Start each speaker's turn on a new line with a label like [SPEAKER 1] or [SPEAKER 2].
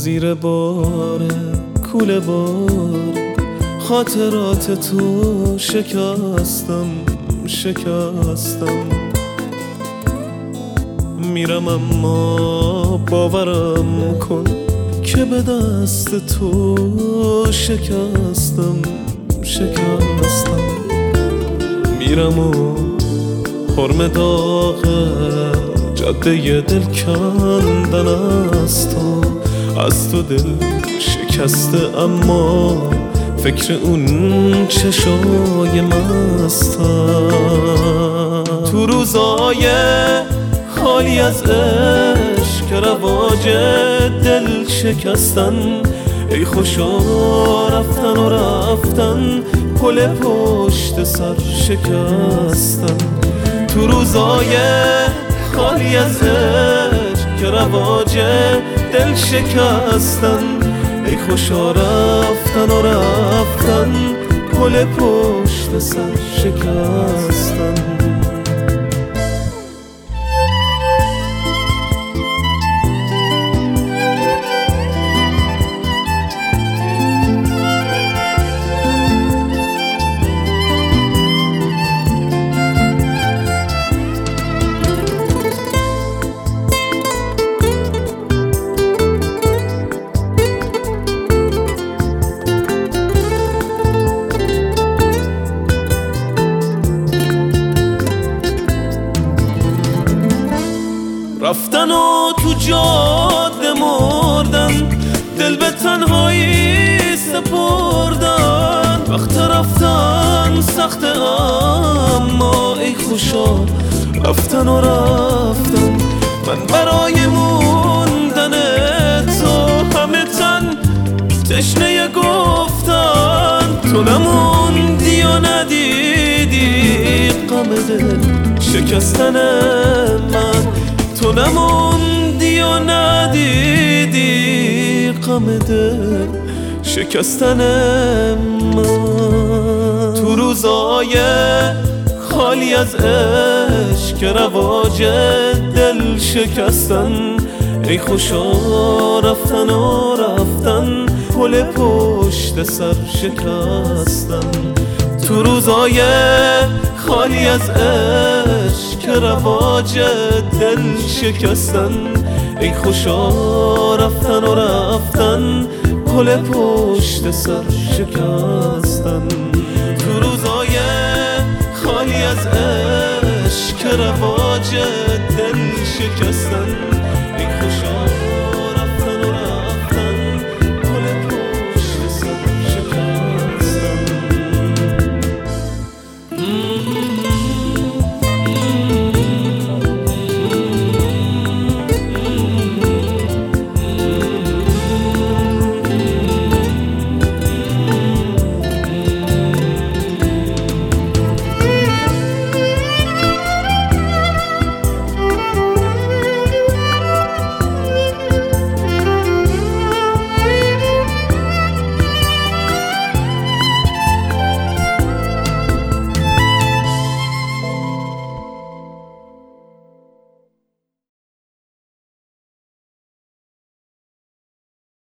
[SPEAKER 1] زیر بار کوله بار خاطرات تو شکستم میرم اما باورم کن که به دست تو شکستم میرم و حرم داغ جاده دل کندن از تو دل شکسته، اما فکر اون چشای مستم تو روزای خالی از عشق که رواج دل شکستن، ای خوشا رفتن پل پشت سر شکستن تو روزای خالی از عشق که رواج دل شکستن، ای خوشا رفتن پل پشت سر شکستن رفتن و تو جاده مردن، دل به تنهایی سپردن، وقت رفتن سخته اما ای خوشا رفتن من برای موندن تو همه تن تشنه گفتن، تو نموندی و ندیدی غم دل شکستن من، تو نموندی و ندیدی غم دل شکستن من تو روزای خالی از عشق که رواج دل شکستن، ای خوشا رفتن پل پشت سر شکستن تو روزای خالی از عشق که رواج دل شکستن، ای خوشا رفتن پل پشت سر شکستن تو روزای خالی از عشق که رواج دل شکستن،